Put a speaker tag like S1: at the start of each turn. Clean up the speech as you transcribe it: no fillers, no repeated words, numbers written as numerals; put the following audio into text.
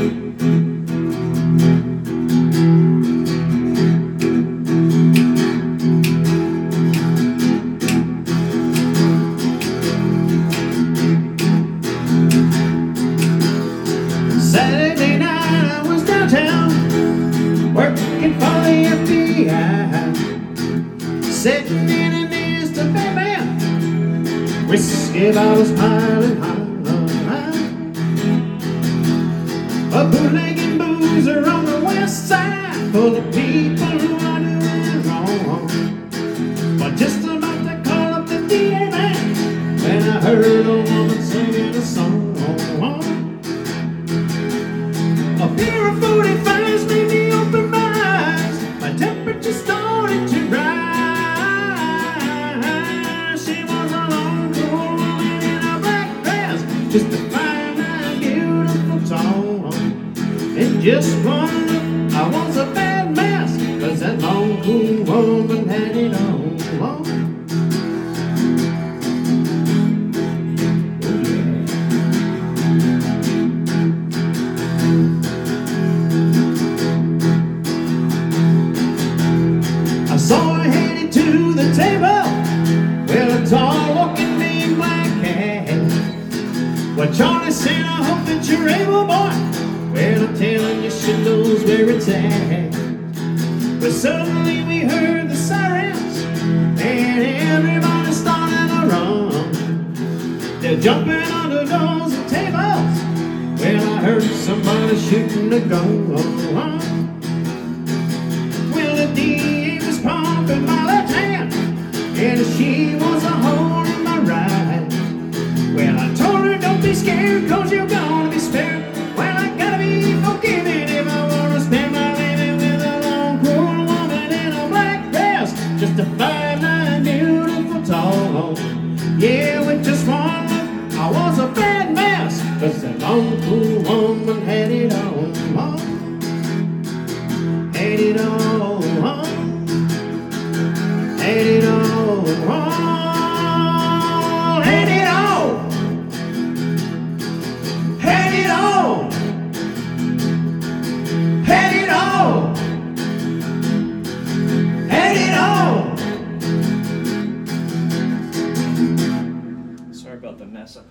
S1: Saturday night I was downtown working for the FBI, sitting in an instant Batman, whiskey bottles piling high. A bootlegging boozer on the west side, full of people who are doing wrong. But just about to call up the DA man when I heard a woman singing a song. A pair of 45s made me open my eyes. My temperature started to rise. She was a long, cool woman in a black dress, just a fine and beautiful tall. And just one look, I was a bad mess, 'cause that long, cool woman had it on. I saw her headed to the table with a tall walking big black cat. Well, Charlie said, I hope that you're able, boy. Well, I'm telling you, she knows where it's at. But suddenly we heard the sirens and everybody started to run. They're jumping under doors and tables. Well, I heard somebody shooting a gun. Well, the DA was pumping my left hand, and she was a holding my right. Well, I told her, don't be scared, 'cause you're gonna be spared. Well, I gotta be forgiven if I wanna spend my living with a long, cool woman in a black dress, just a 5'9", beautiful tall. Yeah, with just one look, I was a bad mess, 'cause that long, cool woman had it all. Had it all. Had it